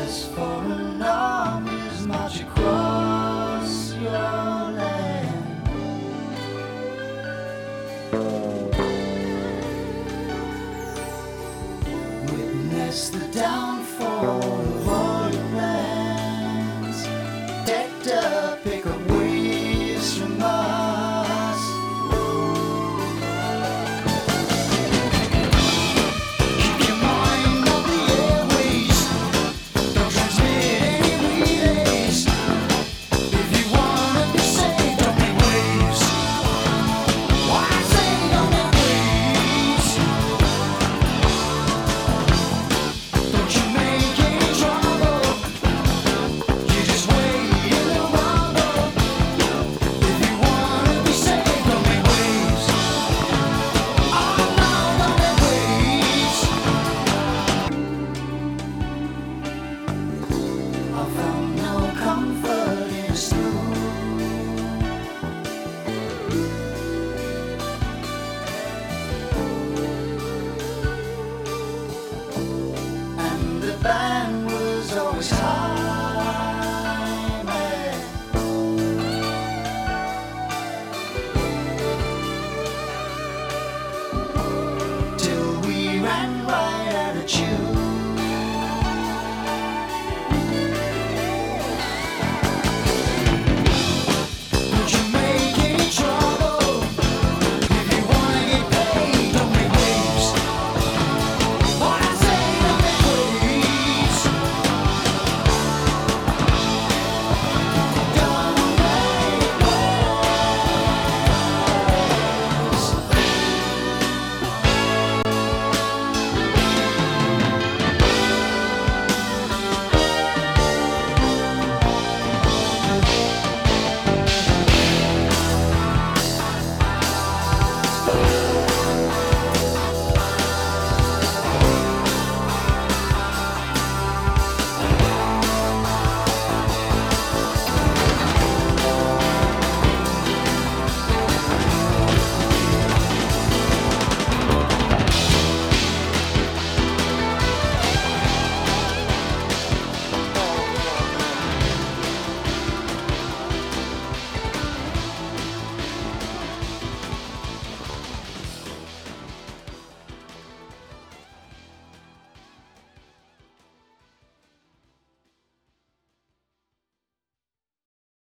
as foreign armies march across your land. Witness the downfall of all your lands. Decked up, pick up waves from us. Keep your mind on the airways. Don't transmit any relays. If you wanna be safe, don't make waves. Why I say don't make waves? Don't you make any trouble. You just wait in the rumble. If you wanna be safe, don't make waves. Oh no, don't make waves. I found no comfort in snow. And the band was always high.